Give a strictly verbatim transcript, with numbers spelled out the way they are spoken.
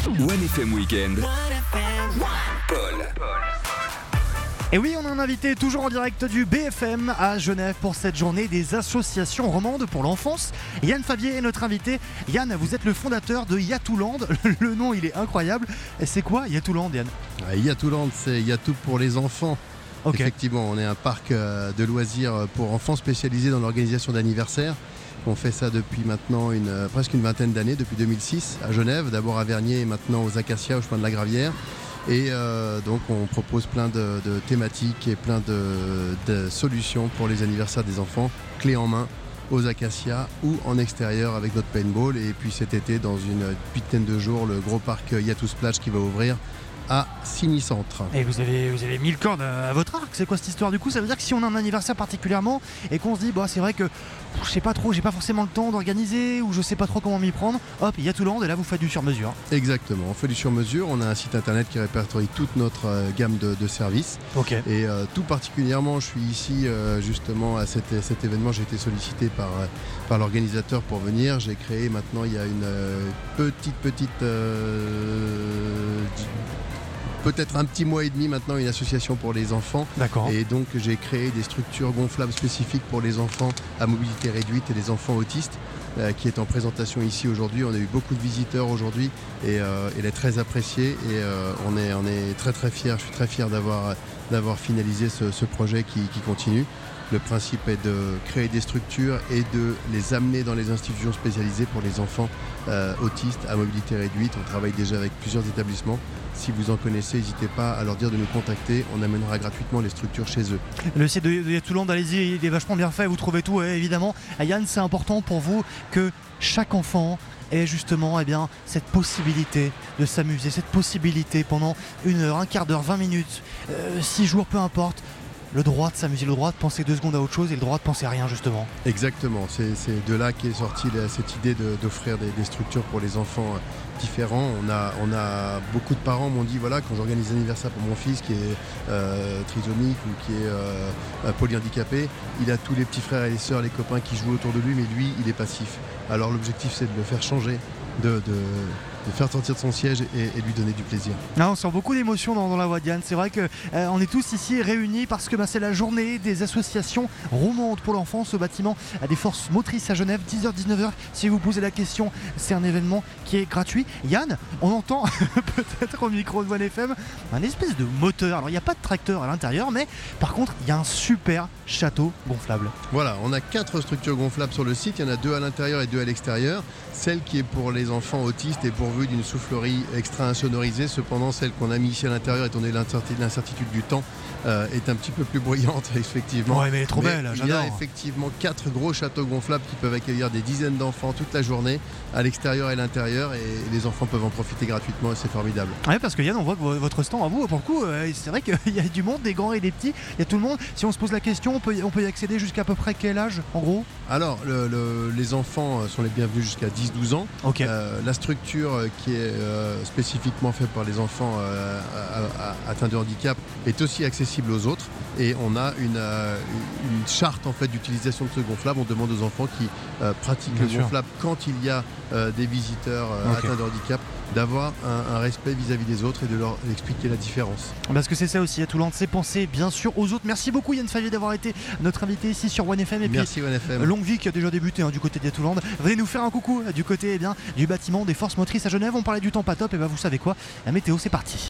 One F M Weekend. Paul. Et oui, on a un invité toujours en direct du B F M à Genève pour cette journée des associations romandes pour l'enfance. Yann Favier est notre invité. Yann, vous êtes le fondateur de Yatouland. Le nom, il est incroyable. Et c'est quoi Yatouland, Yann? Yatouland, c'est Yatou pour les enfants. Okay. Effectivement, on est un parc de loisirs pour enfants spécialisé dans l'organisation d'anniversaires. On fait ça depuis maintenant une, presque une vingtaine d'années, depuis deux mille six à Genève, d'abord à Vernier et maintenant aux Acacias, au chemin de la Gravière. Et euh, donc on propose plein de, de thématiques et plein de, de solutions pour les anniversaires des enfants, clés en main, aux Acacias ou en extérieur avec notre paintball. Et puis cet été, dans une huitaine de jours, le gros parc Yatou Splash qui va ouvrir à Signy-Centre. Et vous avez, vous avez mis le cordes à votre arc. C'est quoi cette histoire du coup? Ça veut dire que si on a un anniversaire particulièrement et qu'on se dit bah, c'est vrai que je sais pas trop, j'ai pas forcément le temps d'organiser ou je sais pas trop comment m'y prendre, hop, il y a Yatouland et là vous faites du sur-mesure. Exactement, on fait du sur-mesure. On a un site internet qui répertorie toute notre euh, gamme de, de services. Okay. Et euh, tout particulièrement, je suis ici euh, justement à cet, cet événement. J'ai été sollicité par, euh, par l'organisateur pour venir. J'ai créé maintenant il y a une euh, petite petite euh, peut-être un petit mois et demi maintenant une association pour les enfants. D'accord. Et donc j'ai créé des structures gonflables spécifiques pour les enfants à mobilité réduite et les enfants autistes euh, qui est en présentation ici aujourd'hui. On a eu beaucoup de visiteurs aujourd'hui et euh, elle est très appréciée et euh, on, est, on est très très fiers. Je suis très fier d'avoir, d'avoir finalisé ce, ce projet qui, qui continue. Le principe est de créer des structures et de les amener dans les institutions spécialisées pour les enfants euh, autistes à mobilité réduite. On travaille déjà avec plusieurs établissements. Si vous en connaissez, n'hésitez pas à leur dire de nous contacter. On amènera gratuitement les structures chez eux. Le site de Yatouland, allez-y, il est vachement bien fait. Vous trouvez tout, ouais, évidemment. Yann, c'est important pour vous que chaque enfant ait justement eh bien, cette possibilité de s'amuser, cette possibilité pendant une heure, un quart d'heure, vingt minutes, euh, six jours, peu importe. Le droit de s'amuser, le droit de penser deux secondes à autre chose et le droit de penser à rien justement. Exactement, c'est, c'est de là qu'est sortie cette idée de, d'offrir des, des structures pour les enfants différents. On a, on a beaucoup de parents m'ont dit voilà, quand j'organise l'anniversaire pour mon fils qui est euh, trisomique ou qui est euh, polyhandicapé, il a tous les petits frères et les sœurs, les copains qui jouent autour de lui, mais lui il est passif. Alors l'objectif c'est de le faire changer, de, de, de faire sortir de son siège et, et lui donner du plaisir. Ah, on sent beaucoup d'émotion dans, dans la voix de Yann. C'est vrai qu'on euh, est tous ici réunis parce que bah, c'est la journée des associations romandes pour l'enfance. Ce bâtiment a des forces motrices à Genève, dix heures dix-neuf heures. Si vous posez la question, c'est un événement qui est gratuit. Yann, on entend peut-être au micro de One F M un espèce de moteur. Alors il n'y a pas de tracteur à l'intérieur, mais par contre il y a un super château gonflable. Voilà, on a quatre structures gonflables sur le site. Il y en a deux à l'intérieur et deux à l'extérieur. Celle qui est pour les enfants autistes est pourvue d'une soufflerie extra insonorisée. Cependant, celle qu'on a mis ici à l'intérieur, étant donné l'incertitude du temps, euh, est un petit peu plus bruyante, effectivement. Ouais, mais elle est trop mais belle, il j'adore. y a effectivement quatre gros châteaux gonflables qui peuvent accueillir des dizaines d'enfants toute la journée, à l'extérieur et à l'intérieur, et les enfants peuvent en profiter gratuitement et c'est formidable. Ouais, parce que Yann, on voit que votre stand à vous, pour le coup, euh, c'est vrai qu'il y a du monde, des grands et des petits, il y a tout le monde. Si on se pose la question, on peut, on peut y accéder jusqu'à à peu près quel âge, en gros? Alors, le, le, les enfants sont les bienvenus jusqu'à dix douze ans. Okay. Euh, la structure qui est euh, spécifiquement faite par les enfants euh, à, à, atteints de handicap est aussi accessible aux autres. Et on a une, euh, une charte en fait, d'utilisation de ce gonflable. On demande aux enfants qui euh, pratiquent Bien le sûr. gonflable quand il y a euh, des visiteurs euh, okay. atteints de handicap, d'avoir un, un respect vis-à-vis des autres et de leur expliquer la différence. Parce que c'est ça aussi, Yatouland, c'est penser bien sûr aux autres. Merci beaucoup Yann Favier d'avoir été notre invité ici sur One F M. Et Merci puis, One F M. Longue vie qui a déjà débuté hein, du côté de Yatouland. Venez nous faire un coucou du côté eh bien, du bâtiment des forces motrices à Genève. On parlait du temps pas top, et ben vous savez quoi, la météo c'est parti.